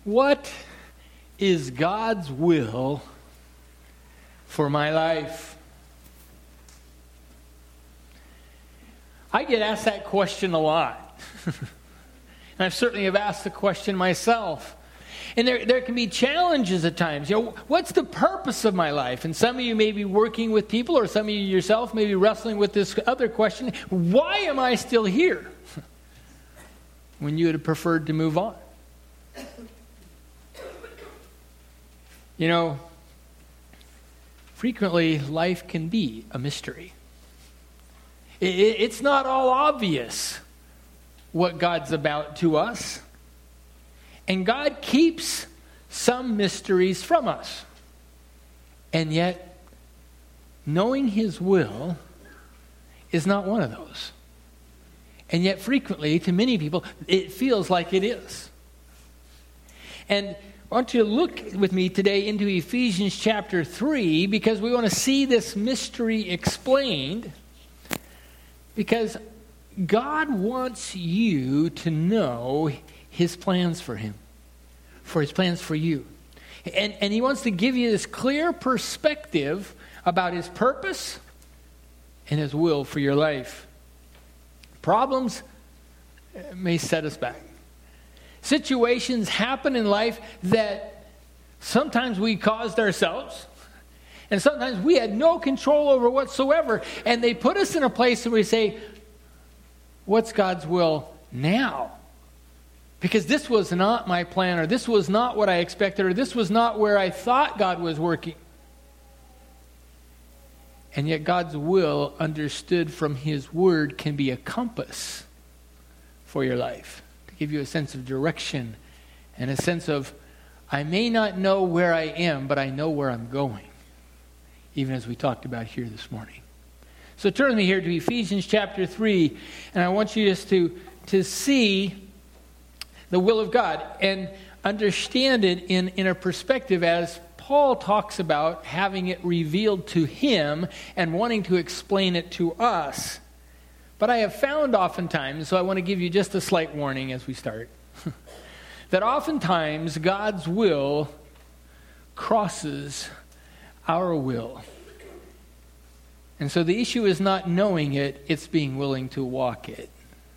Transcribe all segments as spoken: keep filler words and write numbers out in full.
What is God's will for my life? I get asked that question a lot. And I certainly have asked the question myself. And there, there can be challenges at times. You know, what's the purpose of my life? And some of you may be working with people, or some of you yourself may be wrestling with this other question. Why am I still here? When you would have preferred to move on. You know, frequently life can be a mystery. It, it, it's not all obvious what God's about to us. And God keeps some mysteries from us. And yet, knowing His will is not one of those. And yet, frequently, to many people, it feels like it is. And I want you to look with me today into Ephesians chapter three, because we want to see this mystery explained. Because God wants you to know His plans for him, for His plans for you. And, and He wants to give you this clear perspective about His purpose and His will for your life. Problems may set us back. Situations happen in life that sometimes we caused ourselves, and sometimes we had no control over whatsoever, and they put us in a place where we say, what's God's will now? Because this was not my plan, or this was not what I expected, or this was not where I thought God was working. And yet God's will, understood from His Word, can be a compass for your life. Give you a sense of direction and a sense of, I may not know where I am, but I know where I'm going, even as we talked about here this morning. So turn with me here to Ephesians chapter three, and I want you just to, to see the will of God and understand it in, in a perspective as Paul talks about having it revealed to him and wanting to explain it to us. But I have found oftentimes, so I want to give you just a slight warning as we start, that oftentimes God's will crosses our will. And so the issue is not knowing it, it's being willing to walk it.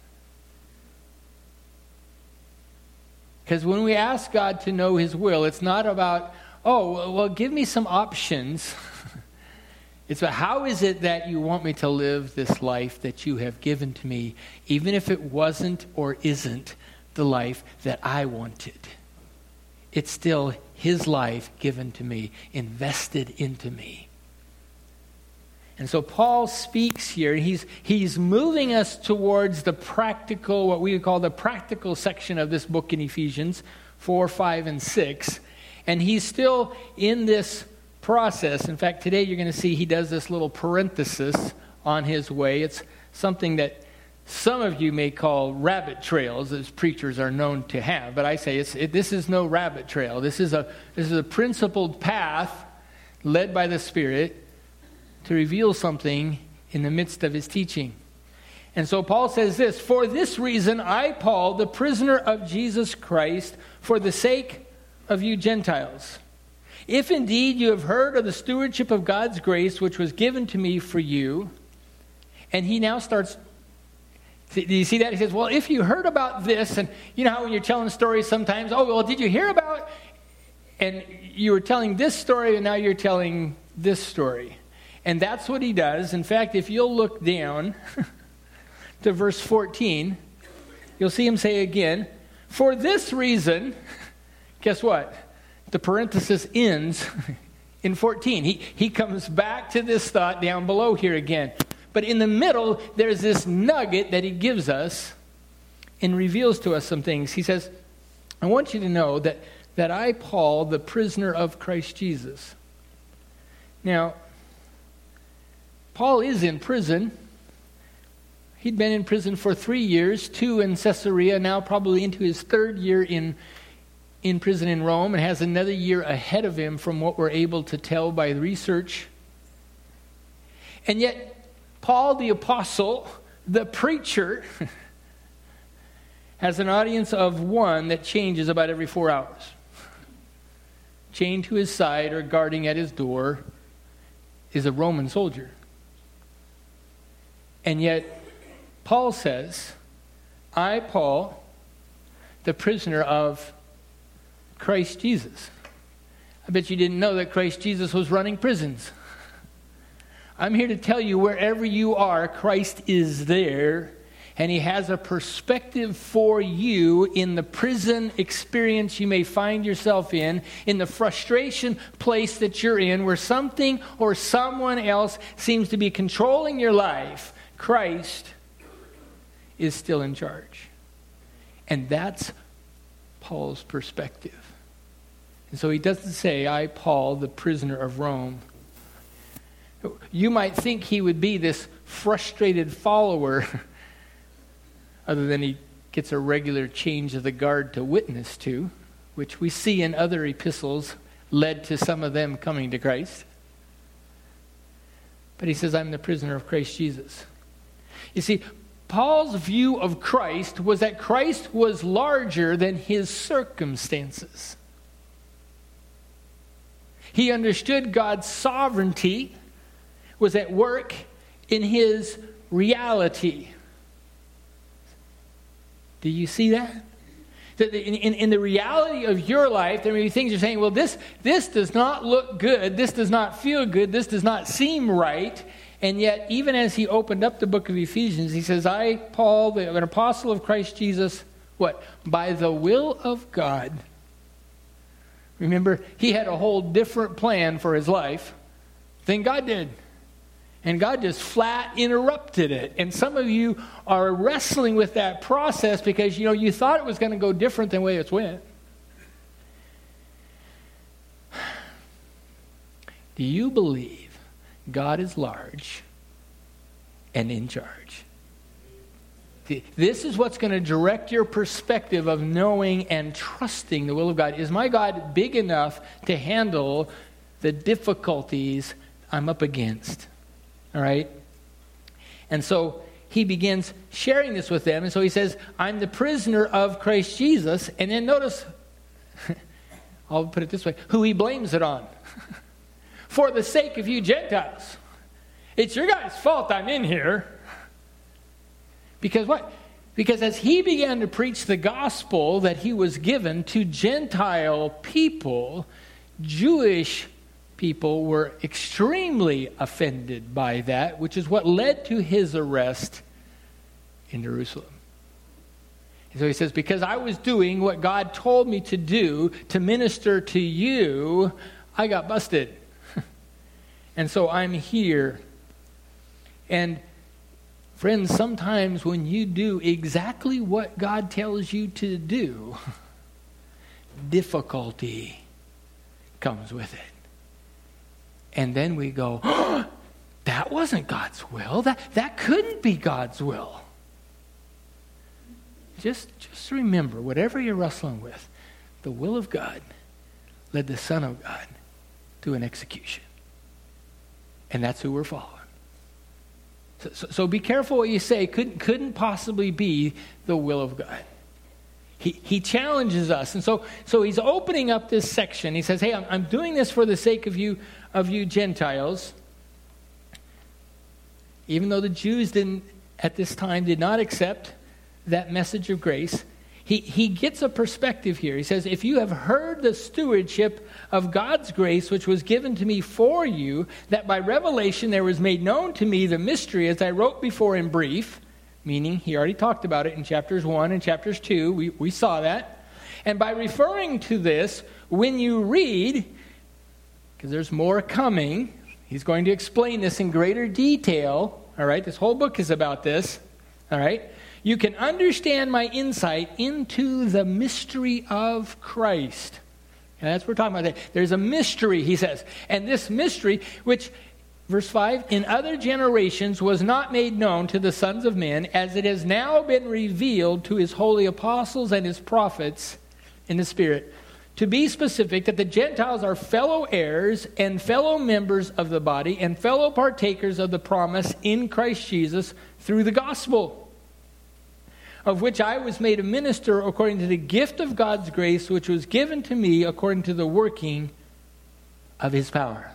Because when we ask God to know His will, it's not about, oh, well, give me some options. It's about, how is it that you want me to live this life that you have given to me, even if it wasn't or isn't the life that I wanted? It's still His life given to me, invested into me. And so Paul speaks here. He's, he's moving us towards the practical, what we would call the practical section of this book in Ephesians four, five, and six. And he's still in this process. In fact, today you're going to see he does this little parenthesis on his way. It's something that some of you may call rabbit trails, as preachers are known to have. But I say it's it, this is no rabbit trail. This is a this is a principled path led by the Spirit to reveal something in the midst of his teaching. And so Paul says this, "For this reason I, Paul, the prisoner of Jesus Christ, for the sake of you Gentiles, if indeed you have heard of the stewardship of God's grace, which was given to me for you," and he now starts, do you see that? He says, well, if you heard about this, and you know how when you're telling stories sometimes, oh, well, did you hear about, and you were telling this story, and now you're telling this story. And that's what he does. In fact, if you'll look down to verse fourteen, you'll see him say again, "For this reason," guess what? The parenthesis ends in fourteen. He, he comes back to this thought down below here again. But in the middle, there's this nugget that he gives us and reveals to us some things. He says, I want you to know that, that I, Paul, the prisoner of Christ Jesus. Now, Paul is in prison. He'd been in prison for three years, two in Caesarea, now probably into his third year in, in prison in Rome, and has another year ahead of him from what we're able to tell by research. And yet, Paul the apostle, the preacher, has an audience of one that changes about every four hours. chained to his side or guarding at his door is a Roman soldier. And yet, Paul says, I, Paul, the prisoner of Christ Jesus. I bet you didn't know that Christ Jesus was running prisons. I'm here to tell you, wherever you are, Christ is there, and he has a perspective for you in the prison experience you may find yourself in, in the frustration place that you're in, where something or someone else seems to be controlling your life. Christ is still in charge. And that's Paul's perspective. And so he doesn't say, I, Paul, the prisoner of Rome. You might think he would be this frustrated follower, other than he gets a regular change of the guard to witness to, which we see in other epistles led to some of them coming to Christ. But he says, I'm the prisoner of Christ Jesus. You see, Paul's view of Christ was that Christ was larger than his circumstances. He understood God's sovereignty was at work in his reality. Do you see that? In, in, in the reality of your life, there may be things you're saying, well, this, this does not look good, this does not feel good, this does not seem right. And yet, even as he opened up the book of Ephesians, he says, I, Paul, the, an apostle of Christ Jesus, what? By the will of God. Remember, he had a whole different plan for his life than God did. And God just flat interrupted it. And some of you are wrestling with that process because, you know, you thought it was going to go different than the way it went. Do you believe God is large and in charge? This is what's going to direct your perspective of knowing and trusting the will of God. Is my God big enough to handle the difficulties I'm up against? All right? And so he begins sharing this with them. And so he says, I'm the prisoner of Christ Jesus. And then notice, I'll put it this way, who he blames it on. For the sake of you Gentiles. It's your guys' fault I'm in here. Because what? Because as he began to preach the gospel that he was given to Gentile people, Jewish people were extremely offended by that, which is what led to his arrest in Jerusalem. And so he says, because I was doing what God told me to do to minister to you, I got busted. And so I'm here. And friends, sometimes when you do exactly what God tells you to do, difficulty comes with it. And then we go, oh, that wasn't God's will. That, that couldn't be God's will. Just, just remember, whatever you're wrestling with, the will of God led the Son of God to an execution. And that's who we're following. So, so, so be careful what you say. Couldn't, couldn't possibly be the will of God. He, he challenges us. And so, so he's opening up this section. He says, hey, I'm, I'm doing this for the sake of you, of you Gentiles. Even though the Jews didn't, at this time, did not accept that message of grace, he, he gets a perspective here. He says, if you have heard the stewardship of God's grace, which was given to me for you, that by revelation there was made known to me the mystery, as I wrote before in brief, meaning he already talked about it in chapters one and chapters two. We, we saw that. And by referring to this, when you read, because there's more coming, he's going to explain this in greater detail. All right, this whole book is about this. All right, you can understand my insight into the mystery of Christ. And that's what we're talking about. There's a mystery, he says. And this mystery, which, verse five, in other generations was not made known to the sons of men, as it has now been revealed to his holy apostles and his prophets in the Spirit. To be specific, that the Gentiles are fellow heirs and fellow members of the body and fellow partakers of the promise in Christ Jesus through the gospel, of which I was made a minister according to the gift of God's grace, which was given to me according to the working of his power.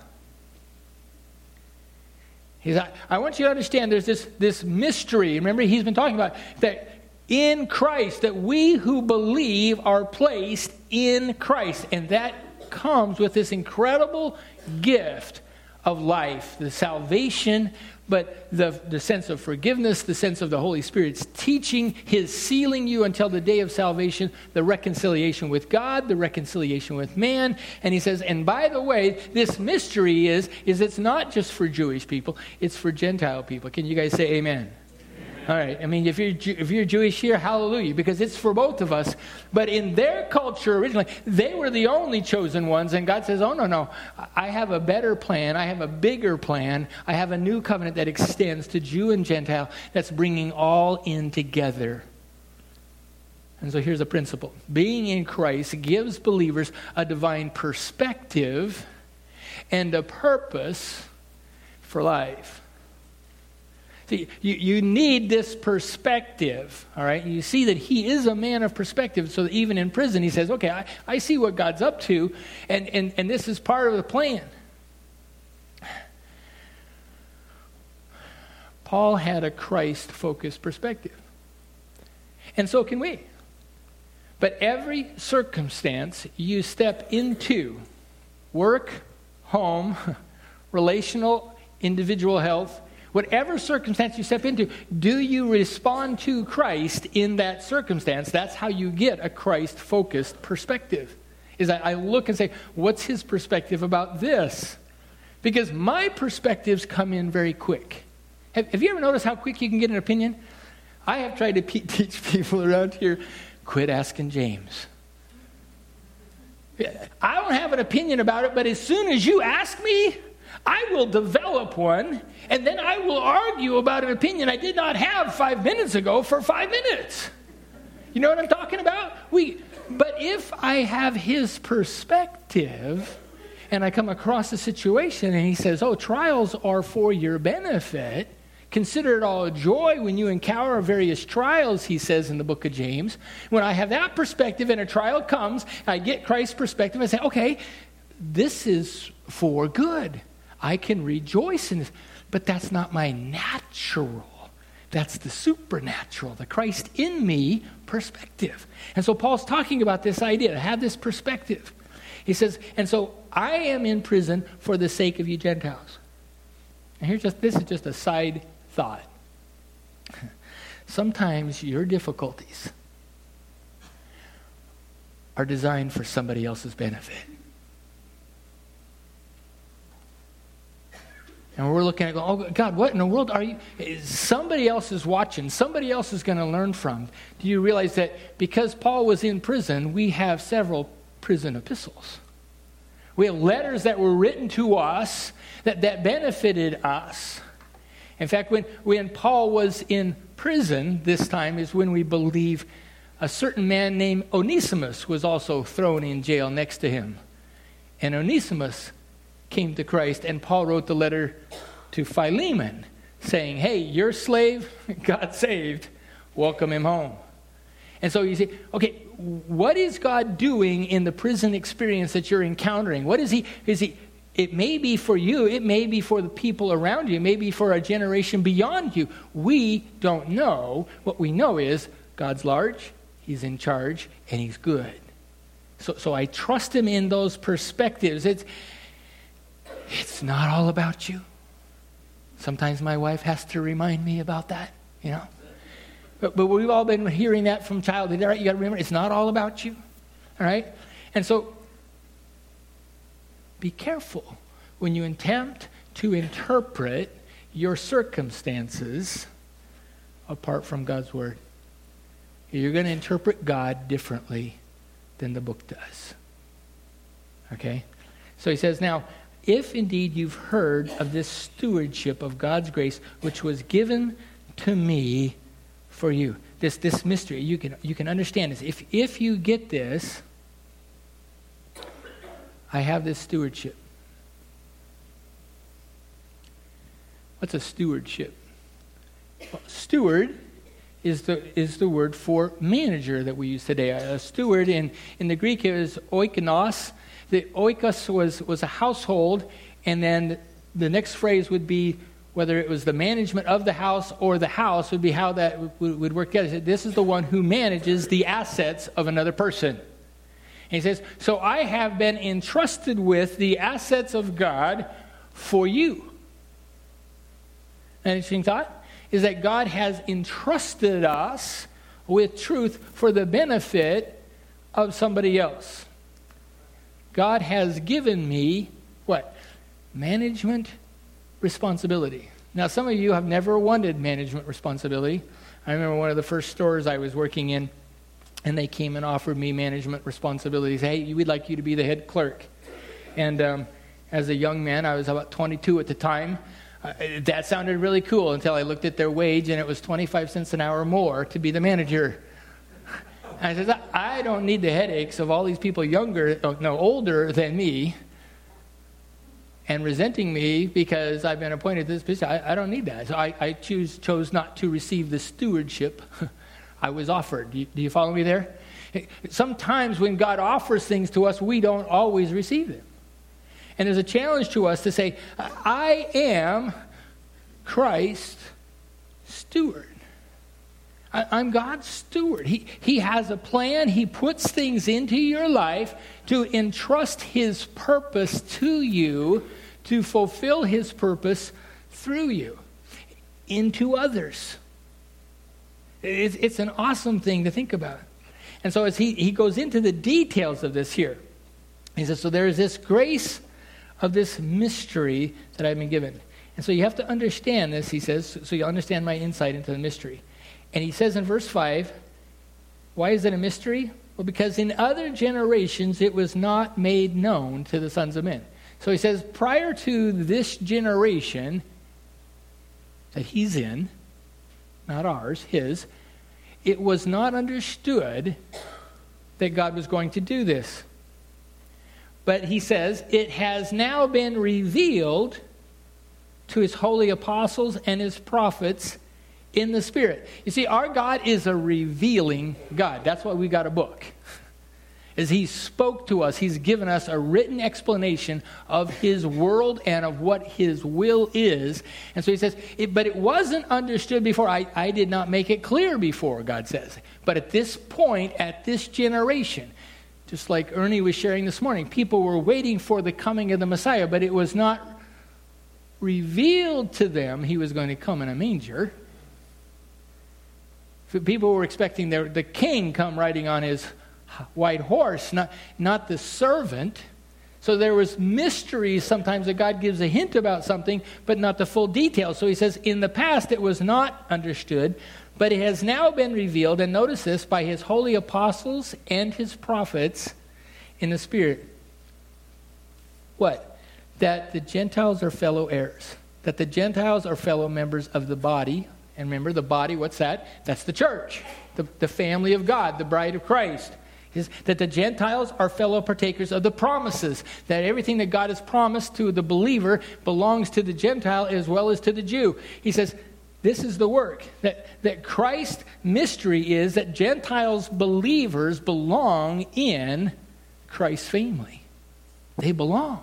He's, I, I want you to understand there's this, this mystery. Remember, he's been talking about that in Christ, that we who believe are placed in Christ. And that comes with this incredible gift of life, the salvation, but the, the sense of forgiveness, the sense of the Holy Spirit's teaching, his sealing you until the day of salvation, the reconciliation with God, the reconciliation with man. And he says, and by the way, this mystery is, is it's not just for Jewish people, it's for Gentile people. Can you guys say amen? All right. I mean, if you're if you're Jewish here, hallelujah, because it's for both of us. But in their culture originally, they were the only chosen ones. And God says, oh, no, no. I have a better plan. I have a bigger plan. I have a new covenant that extends to Jew and Gentile that's bringing all in together. And so here's the principle. Being in Christ gives believers a divine perspective and a purpose for life. See, you, you need this perspective, all right? You see that he is a man of perspective, so that even in prison he says, okay, I, I see what God's up to, and, and, and this is part of the plan. Paul had a Christ-focused perspective, and so can we. But every circumstance you step into, work, home, relational, individual health, whatever circumstance you step into, do you respond to Christ in that circumstance? That's how you get a Christ-focused perspective. Is that I look and say, what's his perspective about this? Because my perspectives come in very quick. Have, have you ever noticed how quick you can get an opinion? I have tried to pe- teach people around here, quit asking James. I don't have an opinion about it, but as soon as you ask me, I will develop one, and then I will argue about an opinion I did not have five minutes ago for five minutes. You know what I'm talking about? We, but if I have his perspective, and I come across a situation, and he says, oh, trials are for your benefit. Consider it all joy when you encounter various trials, he says in the book of James. When I have that perspective and a trial comes, I get Christ's perspective, I say, okay, this is for good. I can rejoice in this, but that's not my natural. That's the supernatural, the Christ in me perspective. And so Paul's talking about this idea, to have this perspective. He says, and so I am in prison for the sake of you Gentiles. And here's just, this is just a side thought. Sometimes your difficulties are designed for somebody else's benefit. And we're looking at, going, oh, God, what in the world are you? Somebody else is watching. Somebody else is going to learn from. Do you realize that because Paul was in prison, we have several prison epistles? We have letters that were written to us that, that benefited us. In fact, when, when Paul was in prison, this time is when we believe a certain man named Onesimus was also thrown in jail next to him. And Onesimus came to Christ, and Paul wrote the letter to Philemon saying, hey, your slave got saved, welcome him home. And so you say, okay, what is God doing in the prison experience that you're encountering? What is he, is he, it may be for you, it may be for the people around you, it may be for a generation beyond you. We don't know. What we know is God's large, he's in charge, and he's good. So, so I trust him in those perspectives. It's, It's not all about you. Sometimes my wife has to remind me about that, you know. But, but we've all been hearing that from childhood. All right, you got to remember, it's not all about you. All right? And so, be careful when you attempt to interpret your circumstances apart from God's word. You're going to interpret God differently than the book does. Okay? So he says, now, if indeed you've heard of this stewardship of God's grace, which was given to me for you, this this mystery, you can you can understand this. If if you get this, I have this stewardship. What's a stewardship? Well, steward is the is the word for manager that we use today. A steward in, in the Greek is oikonos. The oikos was, was a household, and then the next phrase would be whether it was the management of the house or the house would be how that would, would work together. This is the one who manages the assets of another person. And he says, so I have been entrusted with the assets of God for you. An interesting thought is that God has entrusted us with truth for the benefit of somebody else. God has given me, what? Management responsibility. Now, some of you have never wanted management responsibility. I remember one of the first stores I was working in, and they came and offered me management responsibilities. Hey, we'd like you to be the head clerk. And um, as a young man, I was about twenty-two at the time. Uh, that sounded really cool until I looked at their wage, and it was twenty-five cents an hour more to be the manager. And I said, I don't need the headaches of all these people younger, no, older than me, and resenting me because I've been appointed to this position. I, I don't need that. So I, I choose chose not to receive the stewardship I was offered. Do you, do you follow me there? Sometimes when God offers things to us, we don't always receive them. And there's a challenge to us to say, I am Christ's steward. I, I'm God's steward. He, he has a plan. He puts things into your life to entrust his purpose to you, to fulfill his purpose through you, into others. It's, it's an awesome thing to think about. And so as he, he goes into the details of this here, he says, so there is this grace of this mystery that I've been given. And so you have to understand this, he says, so you understand my insight into the mystery. And he says in verse five, why is it a mystery? Well, because in other generations it was not made known to the sons of men. So he says, prior to this generation that he's in, not ours, his, it was not understood that God was going to do this. But he says, it has now been revealed to his holy apostles and his prophets in the Spirit. You see, our God is a revealing God. That's why we got a book. As he spoke to us, he's given us a written explanation of his world and of what his will is. And so he says, it, but it wasn't understood before. I, I did not make it clear before, God says. But at this point, at this generation, just like Ernie was sharing this morning, people were waiting for the coming of the Messiah, but it was not revealed to them he was going to come in a manger. People were expecting their, the king come riding on his white horse, not, not the servant. So there was mysteries sometimes that God gives a hint about something, but not the full details. So he says, in the past it was not understood, but it has now been revealed, and notice this, by his holy apostles and his prophets in the Spirit. What? That the Gentiles are fellow heirs. That the Gentiles are fellow members of the body. And remember, the body, what's that? That's the church, the, the family of God, the bride of Christ. Is that the Gentiles are fellow partakers of the promises. That everything that God has promised to the believer belongs to the Gentile as well as to the Jew. He says, this is the work. That, that Christ's mystery is that Gentiles believers belong in Christ's family. They belong.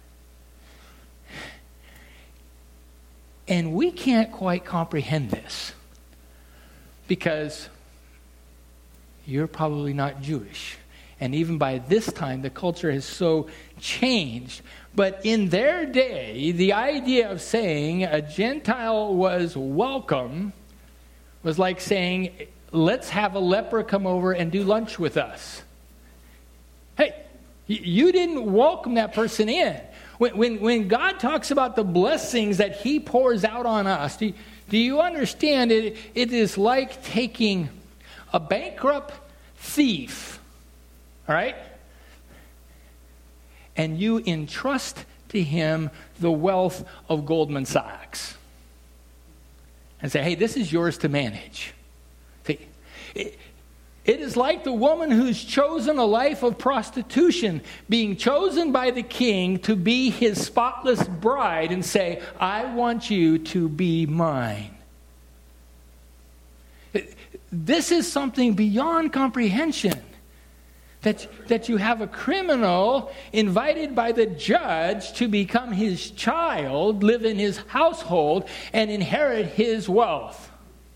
And we can't quite comprehend this because you're probably not Jewish. And even by this time, the culture has so changed. But in their day, the idea of saying a Gentile was welcome was like saying, let's have a leper come over and do lunch with us. Hey, you didn't welcome that person in. When, when, when God talks about the blessings that he pours out on us, do, do you understand it? It is like taking a bankrupt thief, all right? And you entrust to him the wealth of Goldman Sachs. And say, hey, this is yours to manage. See, it, It is like the woman who's chosen a life of prostitution, being chosen by the king to be his spotless bride and say, I want you to be mine. This is something beyond comprehension. That, that you have a criminal invited by the judge to become his child, live in his household, and inherit his wealth.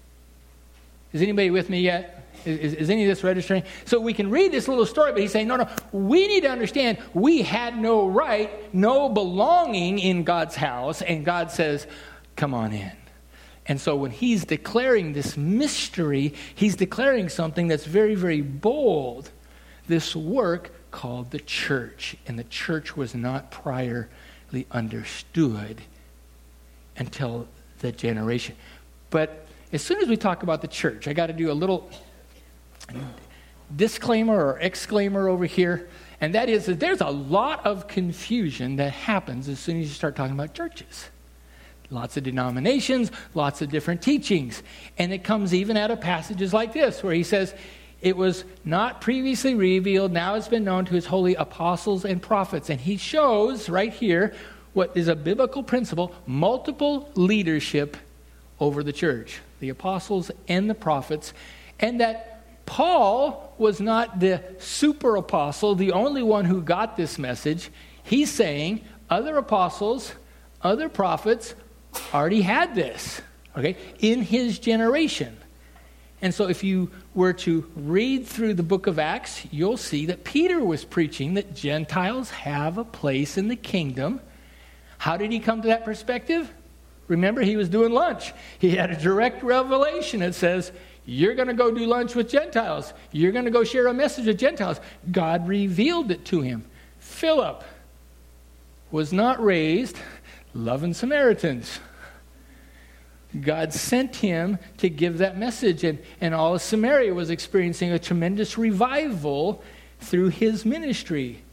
Is anybody with me yet? Is, is any of this registering? So we can read this little story, but he's saying, no, no, we need to understand we had no right, no belonging in God's house, and God says, come on in. And so when he's declaring this mystery, he's declaring something that's very, very bold. This work called the church, and the church was not priorly understood until the generation. But as soon as we talk about the church, I got to do a little disclaimer or exclaimer over here, and that is that there's a lot of confusion that happens as soon as you start talking about churches. Lots of denominations, lots of different teachings, and it comes even out of passages like this where he says, it was not previously revealed, now it's been known to his holy apostles and prophets. And he shows right here what is a biblical principle, multiple leadership over the church, the apostles and the prophets, and that Paul was not the super apostle, the only one who got this message. He's saying other apostles, other prophets already had this, okay, in his generation. And so if you were to read through the book of Acts, you'll see that Peter was preaching that Gentiles have a place in the kingdom. How did he come to that perspective? Remember, he was doing lunch. He had a direct revelation that says, you're going to go do lunch with Gentiles. You're going to go share a message with Gentiles. God revealed it to him. Philip was not raised loving Samaritans. God sent him to give that message, and, and all of Samaria was experiencing a tremendous revival through his ministry.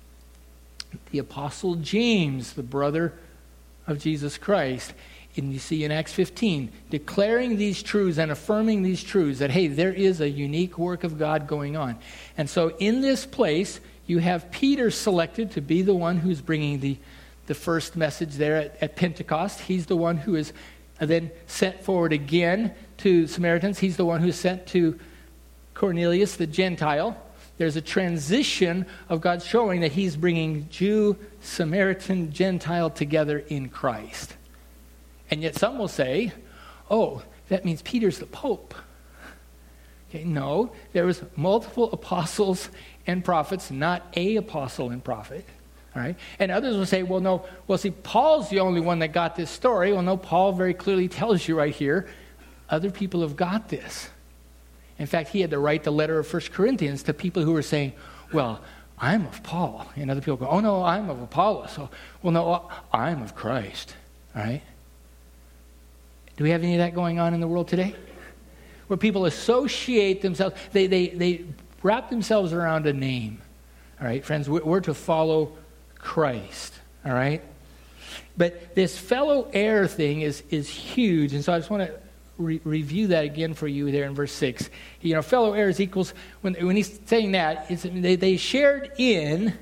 The Apostle James, the brother of Jesus Christ, and you see in Acts fifteen, declaring these truths and affirming these truths that, hey, there is a unique work of God going on. And so in this place, you have Peter selected to be the one who's bringing the, the first message there at, at Pentecost. He's the one who is then sent forward again to Samaritans. He's the one who's sent to Cornelius, the Gentile. There's a transition of God showing that he's bringing Jew, Samaritan, Gentile together in Christ. And yet some will say, oh, that means Peter's the Pope. Okay, no, there was multiple apostles and prophets, not a apostle and prophet. All right? And others will say, well, no, well, see, Paul's the only one that got this story. Well, no, Paul very clearly tells you right here, other people have got this. In fact, he had to write the letter of First Corinthians to people who were saying, well, I'm of Paul. And other people go, oh, no, I'm of Apollos. So, well, no, I'm of Christ. All right? Do we have any of that going on in the world today? Where people associate themselves, they they they wrap themselves around a name. All right, friends, we're to follow Christ. All right? But this fellow heir thing is, is huge. And so I just want to re- review that again for you there in verse six. You know, fellow heirs equals, when, when he's saying that, it's, they, they shared in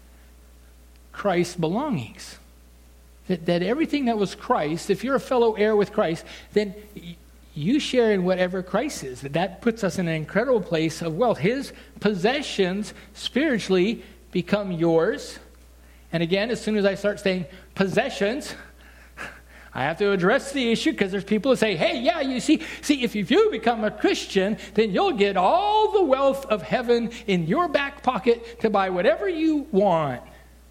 Christ's belongings. That, that everything that was Christ, if you're a fellow heir with Christ, then you share in whatever Christ is. That, that puts us in an incredible place of wealth. His possessions spiritually become yours. And again, as soon as I start saying possessions, I have to address the issue because there's people who say, hey, yeah, you see, see, if you become a Christian, then you'll get all the wealth of heaven in your back pocket to buy whatever you want.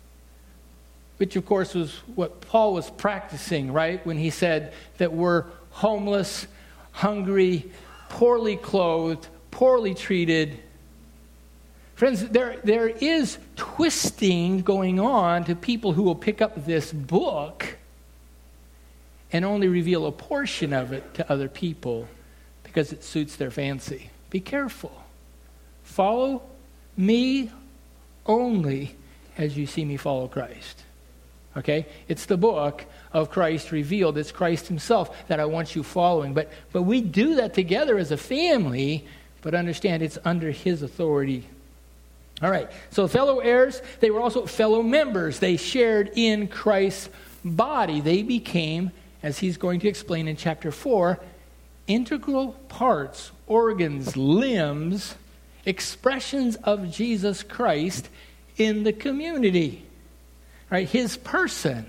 Which, of course, was what Paul was practicing, right? When he said that we're homeless, hungry, poorly clothed, poorly treated. Friends, there, there is twisting going on to people who will pick up this book and only reveal a portion of it to other people because it suits their fancy. Be careful. Follow me only as you see me follow Christ. Okay? It's the book of Christ revealed. It's Christ himself that I want you following. But but we do that together as a family, but understand it's under his authority. All right. So fellow heirs, they were also fellow members. They shared in Christ's body. They became, as he's going to explain in chapter four, integral parts, organs, limbs expressions of Jesus Christ in the community, right? His person.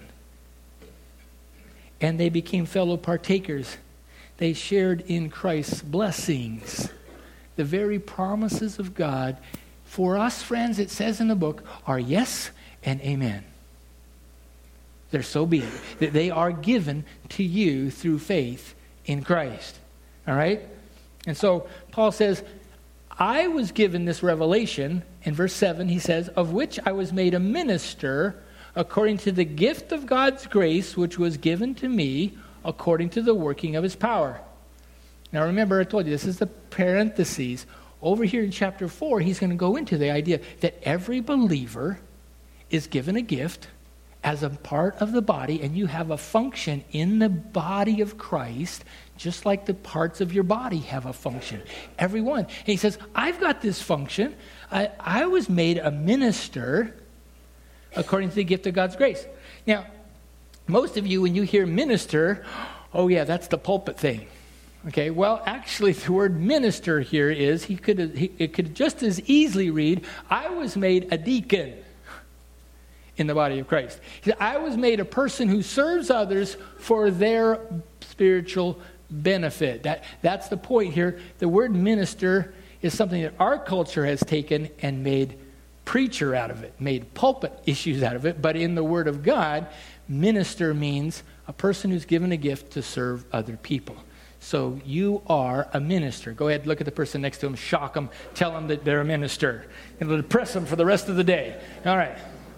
And they became fellow partakers. They shared in Christ's blessings. The very promises of God for us, friends, it says in the book, are yes and amen. They're so be it. That they are given to you through faith in Christ. All right? And so Paul says, I was given this revelation. In verse seven, he says, of which I was made a minister according to the gift of God's grace, which was given to me according to the working of his power. Now remember, I told you, this is the parentheses. Over here in chapter four, he's going to go into the idea that every believer is given a gift as a part of the body, and you have a function in the body of Christ, just like the parts of your body have a function. Every one. And he says, I've got this function. I, I was made a minister according to the gift of God's grace. Now, most of you, when you hear minister, oh yeah, that's the pulpit thing. Okay, well, actually, the word minister here is, he could he, it could just as easily read, I was made a deacon in the body of Christ. He said, I was made a person who serves others for their spiritual benefit. That That's the point here. The word minister is something that our culture has taken and made preacher out of it, made pulpit issues out of it. But in the Word of God, minister means a person who's given a gift to serve other people. So you are a minister. Go ahead, look at the person next to him, shock them, tell them that they're a minister. It'll depress them for the rest of the day. All right.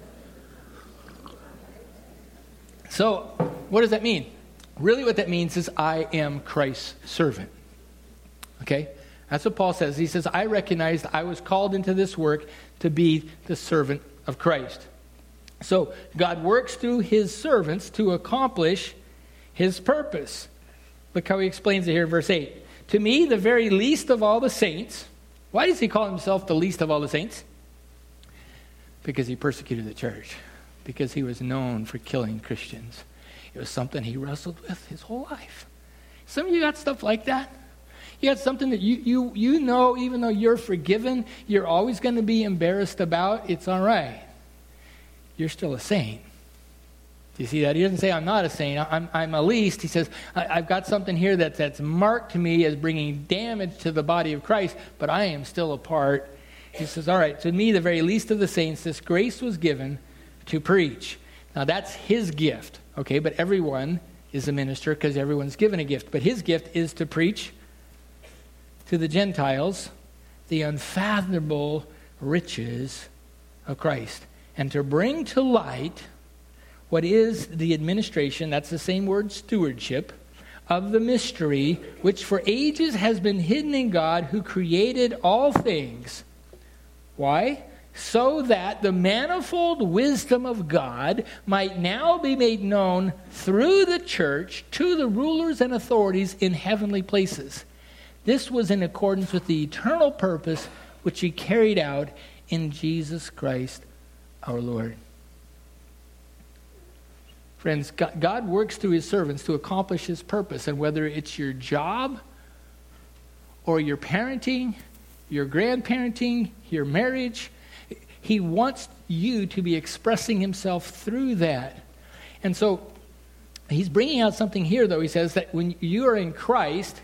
So what does that mean? Really what that means is I am Christ's servant. Okay? That's what Paul says. He says, I recognized I was called into this work to be the servant of Christ. So God works through his servants to accomplish his purpose. Look how he explains it here in verse eight. To me, the very least of all the saints. Why does he call himself the least of all the saints? Because he persecuted the church. Because he was known for killing Christians. It was something he wrestled with his whole life. Some of you got stuff like that. You got something that you you you know, even though you're forgiven, you're always going to be embarrassed about. It's all right. You're still a saint. Do you see that? He doesn't say, I'm not a saint. I'm, I'm a least. He says, I, I've got something here that's, that's marked to me as bringing damage to the body of Christ, but I am still a part. He says, all right, to me, the very least of the saints, this grace was given to preach. Now, that's his gift, okay? But everyone is a minister because everyone's given a gift. But his gift is to preach to the Gentiles the unfathomable riches of Christ and to bring to light what is the administration, that's the same word, stewardship, of the mystery which for ages has been hidden in God who created all things. Why? So that the manifold wisdom of God might now be made known through the church to the rulers and authorities in heavenly places. This was in accordance with the eternal purpose which he carried out in Jesus Christ our Lord. Friends, God works through his servants to accomplish his purpose. And whether it's your job or your parenting, your grandparenting, your marriage, he wants you to be expressing himself through that. And so he's bringing out something here, though. He says that when you are in Christ,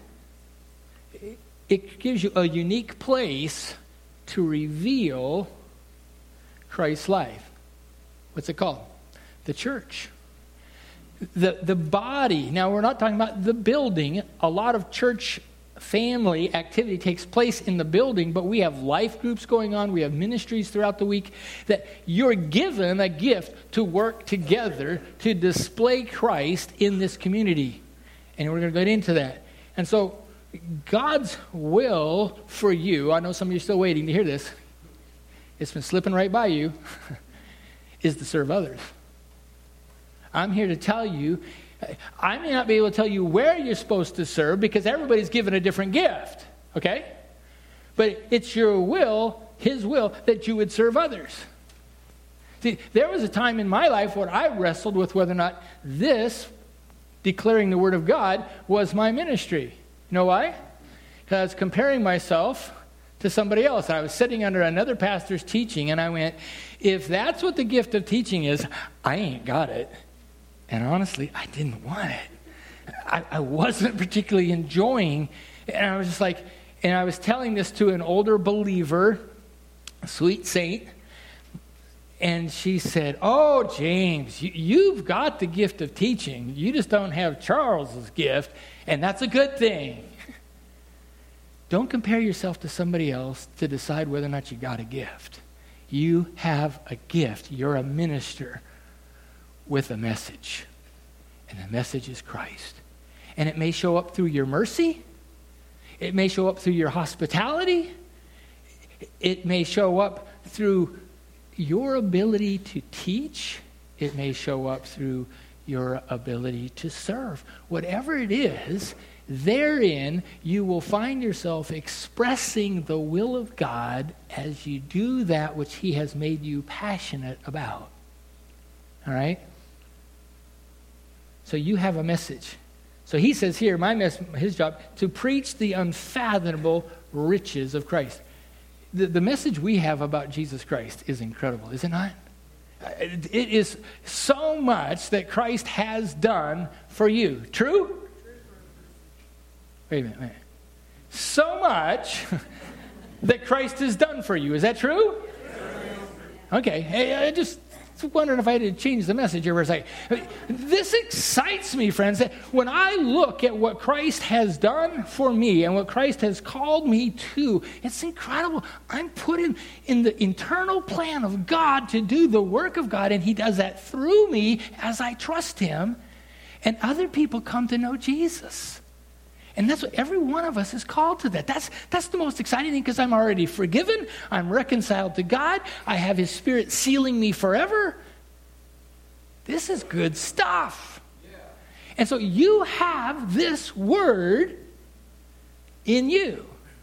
it gives you a unique place to reveal Christ's life. What's it called? The church. The the body. Now, we're not talking about the building. A lot of church family activity takes place in the building, but we have life groups going on. We have ministries throughout the week that you're given a gift to work together to display Christ in this community. And we're going to get into that. And so God's will for you, I know some of you are still waiting to hear this. It's been slipping right by you, is to serve others. I'm here to tell you, I may not be able to tell you where you're supposed to serve because everybody's given a different gift, okay? But it's your will, his will, that you would serve others. See, there was a time in my life where I wrestled with whether or not this, declaring the word of God, was my ministry. You know why? Because comparing myself to somebody else. And I was sitting under another pastor's teaching, and I went, if that's what the gift of teaching is, I ain't got it. And honestly, I didn't want it. I, I wasn't particularly enjoying, and I was just like, and I was telling this to an older believer, a sweet saint, and she said, oh, James, you, you've got the gift of teaching. You just don't have Charles's gift, and that's a good thing. Don't compare yourself to somebody else to decide whether or not you got a gift. You have a gift. You're a minister with a message. And the message is Christ. And it may show up through your mercy. It may show up through your hospitality. It may show up through your ability to teach. It may show up through your ability to serve. Whatever it is, therein you will find yourself expressing the will of God as you do that which He has made you passionate about. All right? So you have a message. So he says here, my mess, his job, to preach the unfathomable riches of Christ. The, the message we have about Jesus Christ is incredible, is it not? It, it is so much that Christ has done for you. True? Wait a minute, wait a minute. So much that Christ has done for you. Is that true? Okay. Hey, I just wondering if I had to change the message here for a second. This excites me, friends, that when I look at what Christ has done for me and what Christ has called me to, it's incredible. I'm put in, in the internal plan of God to do the work of God, and He does that through me as I trust Him, and other people come to know Jesus. And that's what every one of us is called to that. That's, that's the most exciting thing, because I'm already forgiven. I'm reconciled to God. I have His Spirit sealing me forever. This is good stuff. Yeah. And so you have this word in you.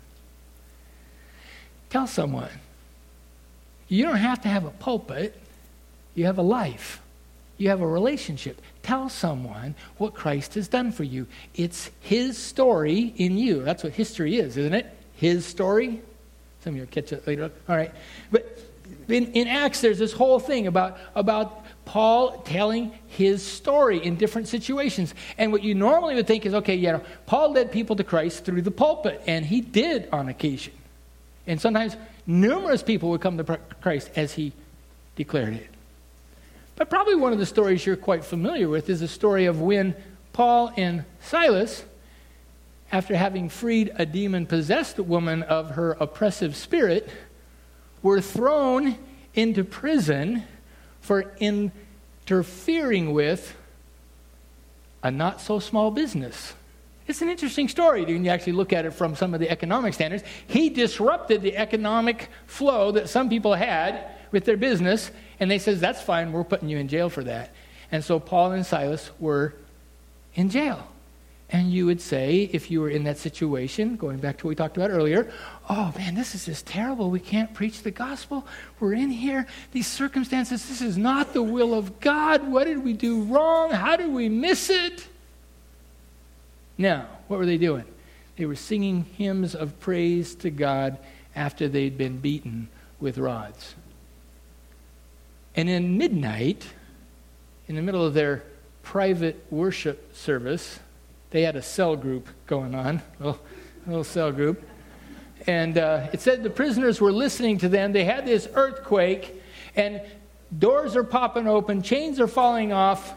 Tell someone. You don't have to have a pulpit. You have a life. You have a relationship. Tell someone what Christ has done for you. It's His story in you. That's what history is, isn't it? His story. Some of you will catch it later. All right. But in, in Acts, there's this whole thing about, about Paul telling his story in different situations. And what you normally would think is, okay, you know, Paul led people to Christ through the pulpit, and he did on occasion. And sometimes numerous people would come to Christ as he declared it. But probably one of the stories you're quite familiar with is the story of when Paul and Silas, after having freed a demon-possessed woman of her oppressive spirit, were thrown into prison for interfering with a not-so-small business. It's an interesting story when you actually look at it from some of the economic standards. He disrupted the economic flow that some people had with their business, and they says, that's fine, we're putting you in jail for that. And so Paul and Silas were in jail. And you would say, if you were in that situation, going back to what we talked about earlier, oh man, this is just terrible. We can't preach the gospel. We're in here. These circumstances, this is not the will of God. What did we do wrong? How did we miss it? Now, what were they doing? They were singing hymns of praise to God after they'd been beaten with rods. And in midnight, in the middle of their private worship service, they had a cell group going on, a little, a little cell group. And uh, it said the prisoners were listening to them. They had this earthquake, and doors are popping open, chains are falling off.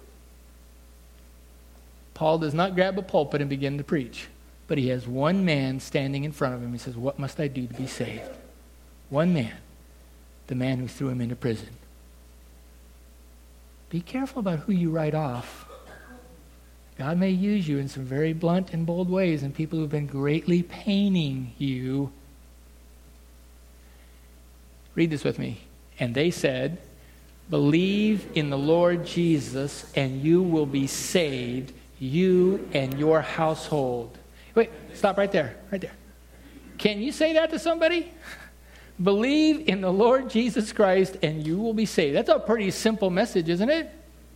Paul does not grab a pulpit and begin to preach, but he has one man standing in front of him. He says, what must I do to be saved? One man, the man who threw him into prison. Be careful about who you write off. God may use you in some very blunt and bold ways, and people who've been greatly paining you. Read this with me. And they said, believe in the Lord Jesus, and you will be saved, you and your household. Wait, stop right there, right there. Can you say that to somebody? Believe in the Lord Jesus Christ and you will be saved. That's a pretty simple message, isn't it?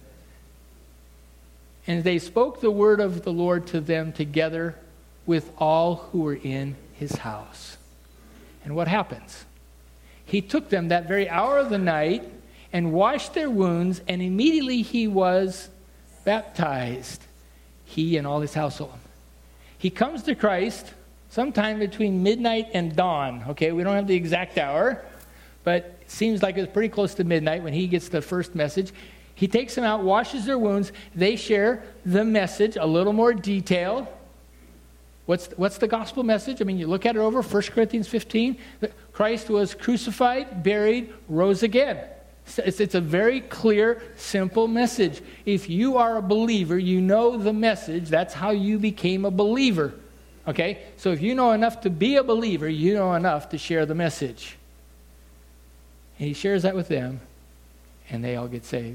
And they spoke the word of the Lord to them together with all who were in his house. And what happens? He took them that very hour of the night and washed their wounds, and immediately he was baptized, he and all his household. He comes to Christ sometime between midnight and dawn. Okay, we don't have the exact hour, but it seems like it was pretty close to midnight when he gets the first message. He takes them out, washes their wounds. They share the message, a little more detailed. What's, what's the gospel message? I mean, you look at it over, First Corinthians fifteen. That Christ was crucified, buried, rose again. It's, it's a very clear, simple message. If you are a believer, you know the message. That's how you became a believer. Okay? So if you know enough to be a believer, you know enough to share the message. And he shares that with them, and they all get saved.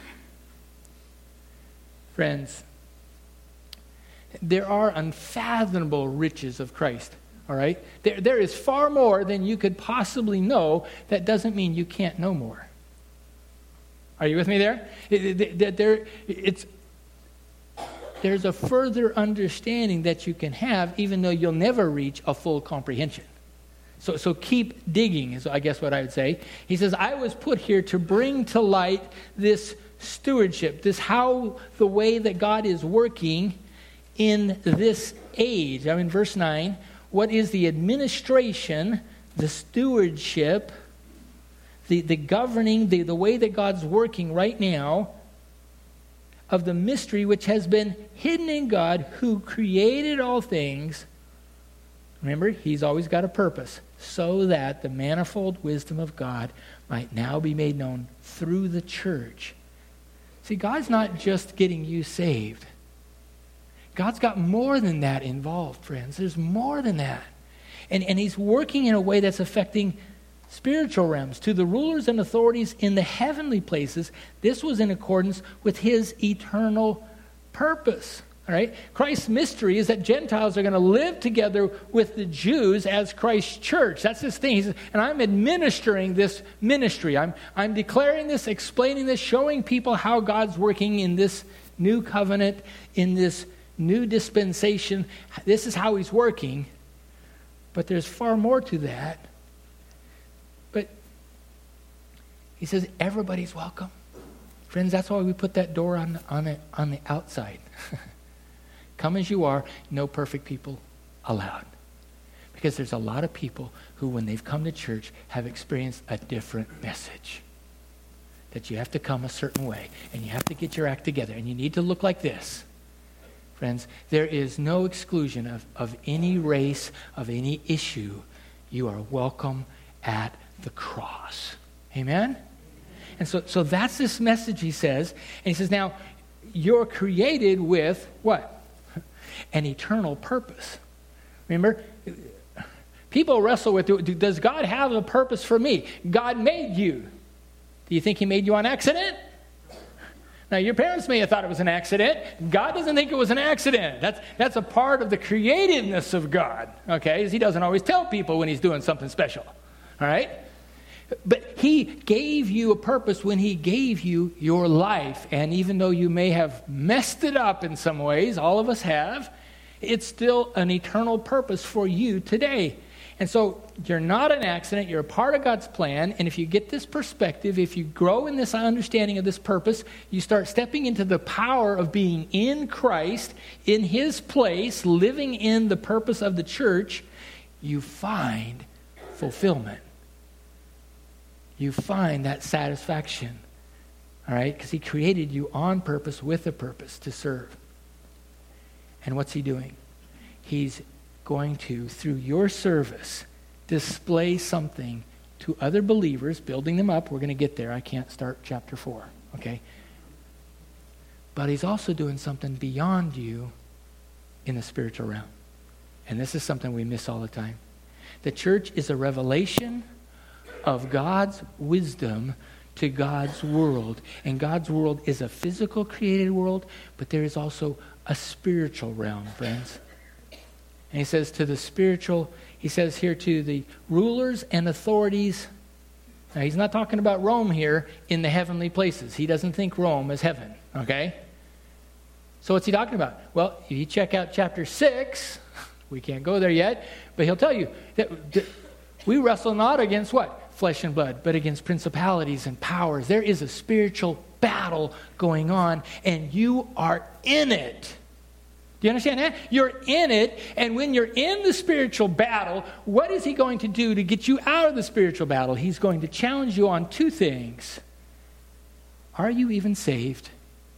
Friends, there are unfathomable riches of Christ, all right? There, there is far more than you could possibly know. That doesn't mean you can't know more. Are you with me there? It, it, it, there it's, there's a further understanding that you can have, even though you'll never reach a full comprehension. So, so keep digging, is I guess what I would say. He says, I was put here to bring to light this stewardship, this how the way that God is working in this age. I mean, verse nine, what is the administration, the stewardship, the, the governing, the, the way that God's working right now of the mystery which has been hidden in God who created all things. Remember, he's always got a purpose, so that the manifold wisdom of God might now be made known through the church. See, God's not just getting you saved. God's got more than that involved, friends. There's more than that. And, and he's working in a way that's affecting spiritual realms. To the rulers and authorities in the heavenly places, this was in accordance with his eternal purpose. All right? Christ's mystery is that Gentiles are going to live together with the Jews as Christ's church. That's his thing. He says, and I'm administering this ministry. I'm, I'm declaring this, explaining this, showing people how God's working in this new covenant, in this new dispensation. This is how he's working. But there's far more to that. But he says, everybody's welcome. Friends, that's why we put that door on, on, the, on the outside. Come as you are, no perfect people allowed. Because there's a lot of people who, when they've come to church, have experienced a different message. That you have to come a certain way, and you have to get your act together, and you need to look like this. Friends, there is no exclusion of, of any race, of any issue. You are welcome at the cross. Amen? And so, so that's this message, he says. And he says, now, you're created with what? An eternal purpose. Remember, people wrestle with, does God have a purpose for me? God made you. Do you think he made you on accident? Now, your parents may have thought it was an accident. God doesn't think it was an accident. That's, that's a part of the creativeness of God, okay? He doesn't always tell people when he's doing something special, all right? But he gave you a purpose when he gave you your life. And even though you may have messed it up in some ways, all of us have, it's still an eternal purpose for you today. And so you're not an accident. You're a part of God's plan. And if you get this perspective, if you grow in this understanding of this purpose, you start stepping into the power of being in Christ, in his place, living in the purpose of the church, you find fulfillment. You find that satisfaction, all right? Because he created you on purpose, with a purpose to serve. And what's he doing? He's going to, through your service, display something to other believers, building them up. We're going to get there. I can't start chapter four, okay? But he's also doing something beyond you in the spiritual realm. And this is something we miss all the time. The church is a revelation of God's wisdom to God's world. And God's world is a physical created world, but there is also a spiritual realm, friends. And he says to the spiritual, he says here to the rulers and authorities. Now, he's not talking about Rome here in the heavenly places. He doesn't think Rome is heaven, okay? So what's he talking about? Well, if you check out chapter six, we can't go there yet, but he'll tell you that We wrestle not against what? Flesh and blood, but against principalities and powers. There is a spiritual battle going on, and you are in it. Do you understand that? You're in it, and when you're in the spiritual battle, what is he going to do to get you out of the spiritual battle? He's going to challenge you on two things. Are you even saved?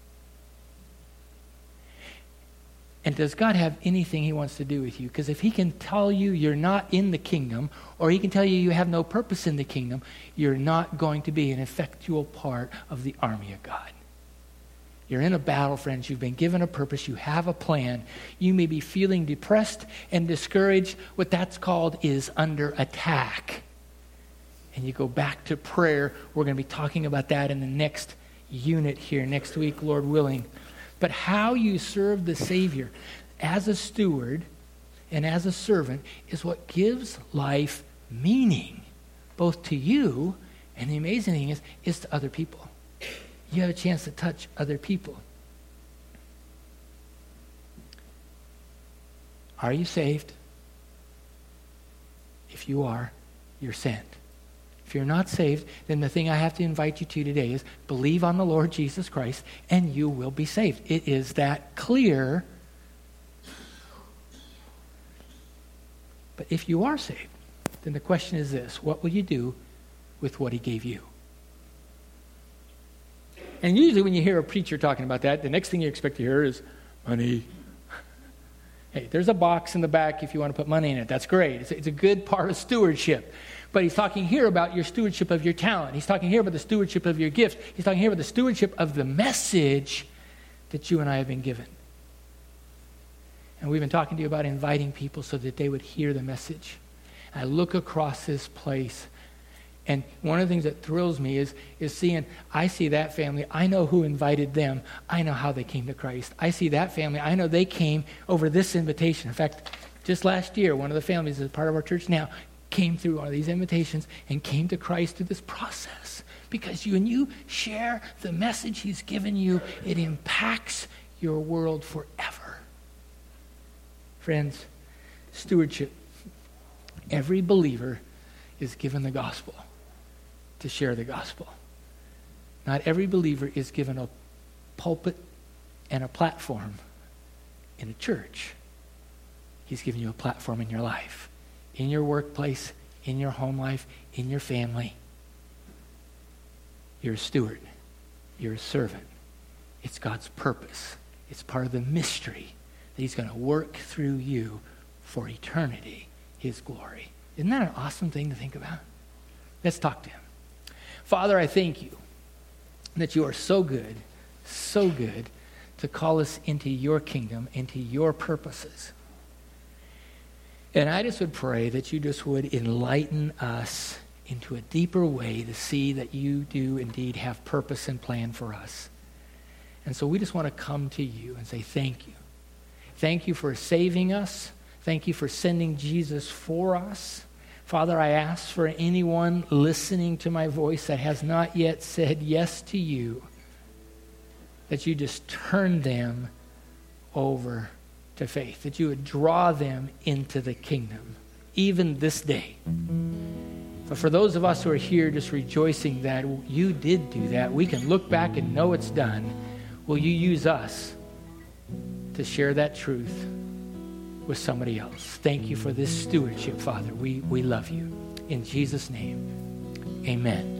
And does God have anything he wants to do with you? Because if he can tell you you're not in the kingdom, or he can tell you you have no purpose in the kingdom, you're not going to be an effectual part of the army of God. You're in a battle, friends. You've been given a purpose. You have a plan. You may be feeling depressed and discouraged. What that's called is under attack. And you go back to prayer. We're going to be talking about that in the next unit here next week, Lord willing. But how you serve the Savior as a steward and as a servant is what gives life meaning, both to you, and the amazing thing is, is to other people. You have a chance to touch other people. Are you saved? If you are, you're sent. If you're not saved, then the thing I have to invite you to today is believe on the Lord Jesus Christ and you will be saved. It is that clear. But if you are saved, then the question is this: what will you do with what he gave you? And usually when you hear a preacher talking about that, the next thing you expect to hear is money. Hey, there's a box in the back if you want to put money in it. That's great. It's a, it's a good part of stewardship. But he's talking here about your stewardship of your talent. He's talking here about the stewardship of your gift. He's talking here about the stewardship of the message that you and I have been given. And we've been talking to you about inviting people so that they would hear the message. I look across this place, and one of the things that thrills me is, is seeing, I see that family, I know who invited them, I know how they came to Christ. I see that family, I know they came over this invitation. In fact, just last year, one of the families that's part of our church now came through one of these invitations and came to Christ through this process. Because you, when you share the message he's given you, it impacts your world forever. Friends, stewardship. Every believer is given the gospel to share the gospel. Not every believer is given a pulpit and a platform in a church. He's given you a platform in your life, in your workplace, in your home life, in your family. You're a steward. You're a servant. It's God's purpose. It's part of the mystery that he's going to work through you for eternity, his glory. Isn't that an awesome thing to think about? Let's talk to him. Father, I thank you that you are so good, so good to call us into your kingdom, into your purposes. And I just would pray that you just would enlighten us into a deeper way to see that you do indeed have purpose and plan for us. And so we just want to come to you and say thank you. Thank you for saving us. Thank you for sending Jesus for us. Father, I ask for anyone listening to my voice that has not yet said yes to you, that you just turn them over to faith, that you would draw them into the kingdom, even this day. But for those of us who are here just rejoicing that you did do that, we can look back and know it's done. Will you use us to share that truth with somebody else? Thank you for this stewardship, Father. We, we love you. In Jesus' name, amen.